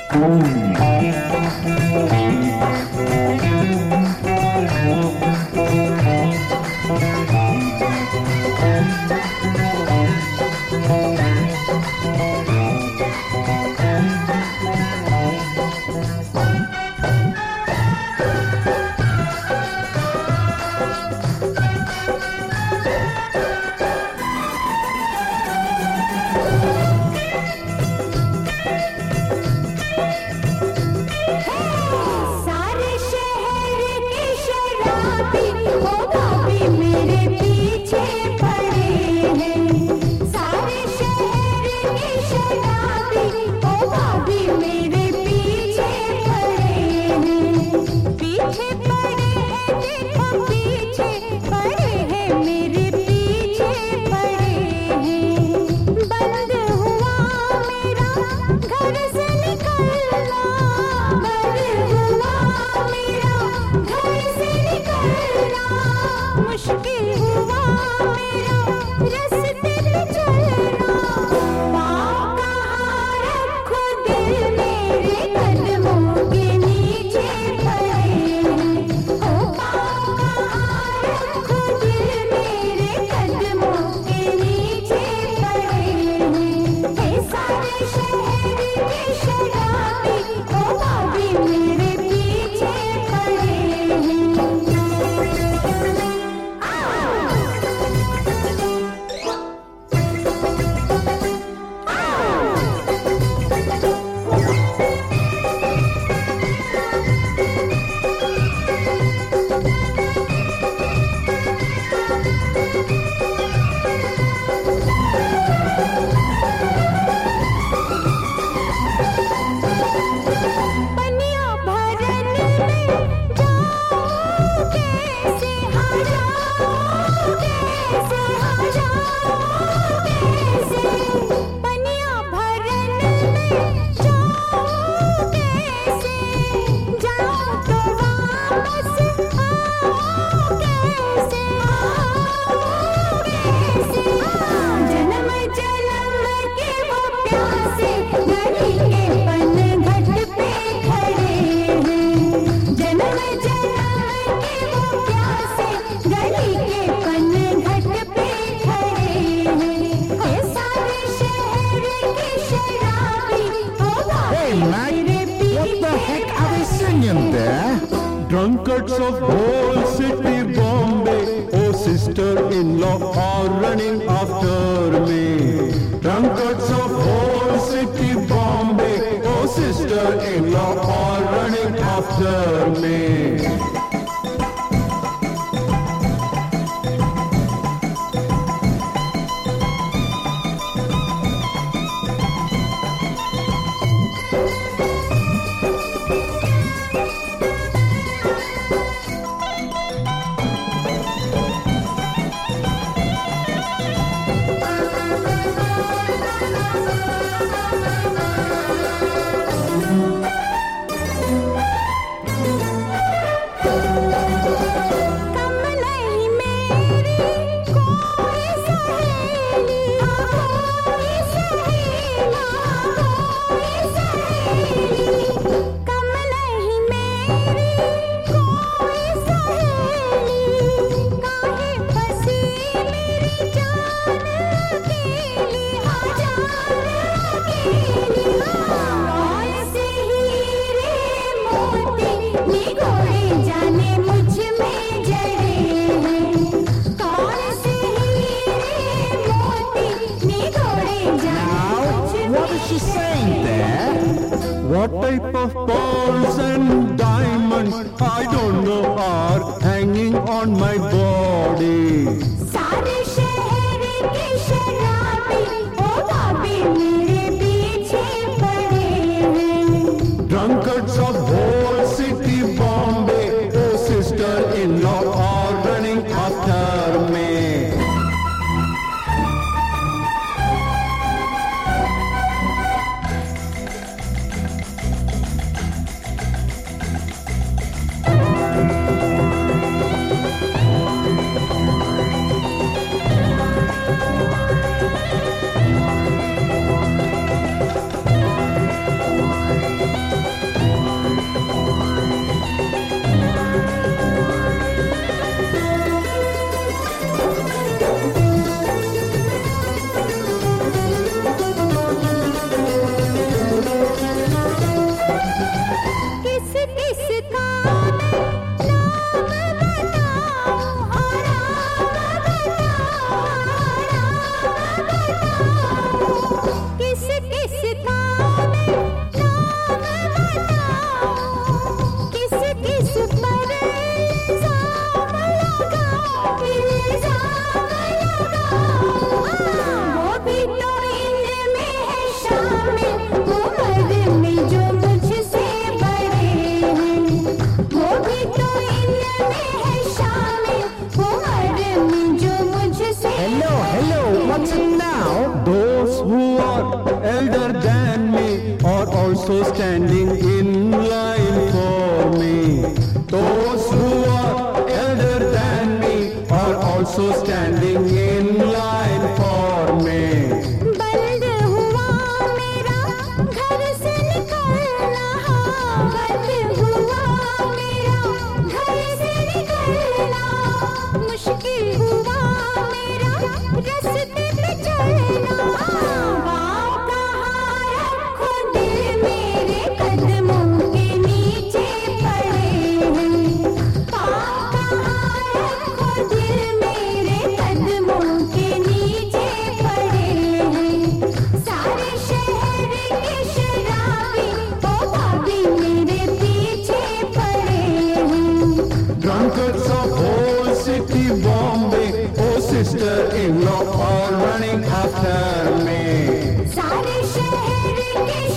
Drunkards of whole city Bombay, oh sister-in-law are running after me. Drunkards of whole city Bombay, oh sister-in-law are running after me. What type of pearls and diamonds, I don't know, are hanging on my body. सारे शहर के शराबी, ओ भाभी मेरे पीछे पड़े हैं. Drunkards of whole city Bombay, oh sister-in-law are running after me. किस काम नाम बताऊं, किस किस पर इल्जाम लगाऊं, इल्जाम लगाऊं। वो भी तो इनमें है शामिल, उम्र में जो मुझसे बड़े हैं। वो भी तो इनमें है शामिल, उम्र में जो मुझसे Hello, hello, what's it now? Those who are elder than me are also standing in line for me. Those who are elder than me are also standing in line for me. बंद हुआ मेरा घर से निकलना, बंद हुआ मेरा घर से निकलना, मुश्किल हुआ मेरा रास्ते पे चलना। पाँव कहाँ रखो दिल मेरे कदमों के नीचे पड़े हैं। पाँव कहाँ रखो दिल मेरे कदमों के नीचे पड़े हैं। सारे शहर के शराबी ओ भाभी मेरे पीछे पड़े हैं। Drunkards of whole city Bombay, oh sister-in-law, all running after me. सारे शहर के